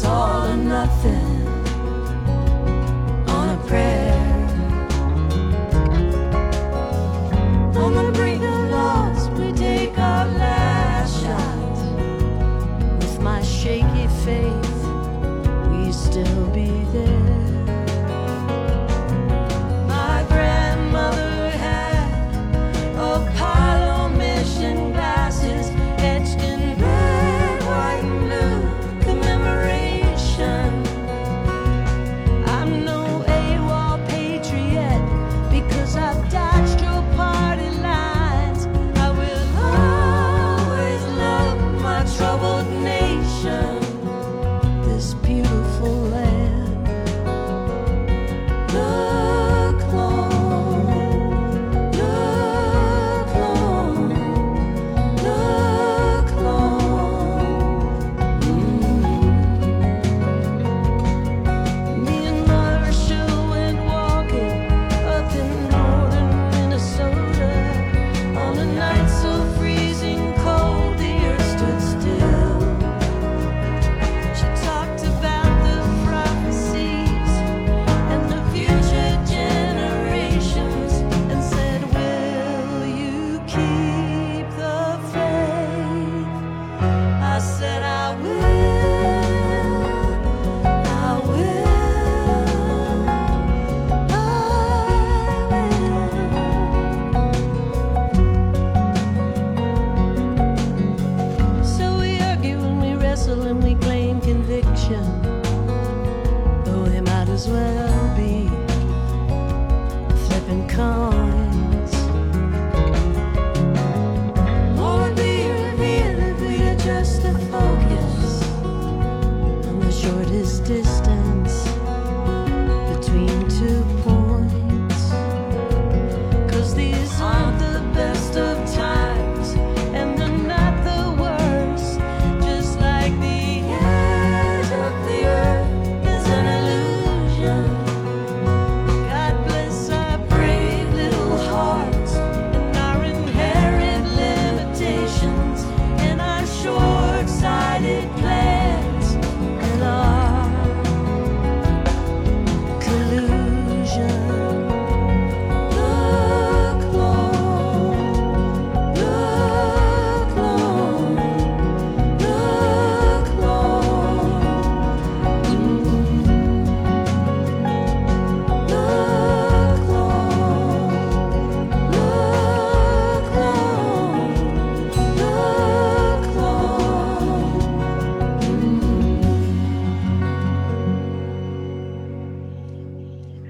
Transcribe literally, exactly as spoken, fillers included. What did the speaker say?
It's all or nothing on a prayer. On the brink of loss, we take our last shot. With my shaky faith, we still be there. My grandmother had Apollo mission glasses etched in red, white, and blue commemoration. I'm no AWOL patriot because I've dodged your party lines. I will always love my troubled nation, this beautiful land. Look long, look long, look long. Mm. Me and Marshall went walking up in northern Minnesota on a night so freezing cold the earth stood still. She talked about the prophecies and the future generations and said, will you keep the faith? I said, I will, I will, I will. So we argue and we wrestle and we claim conviction, though they might as well be flipping coins. Or be revealed if we adjust the focus on the shortest distance.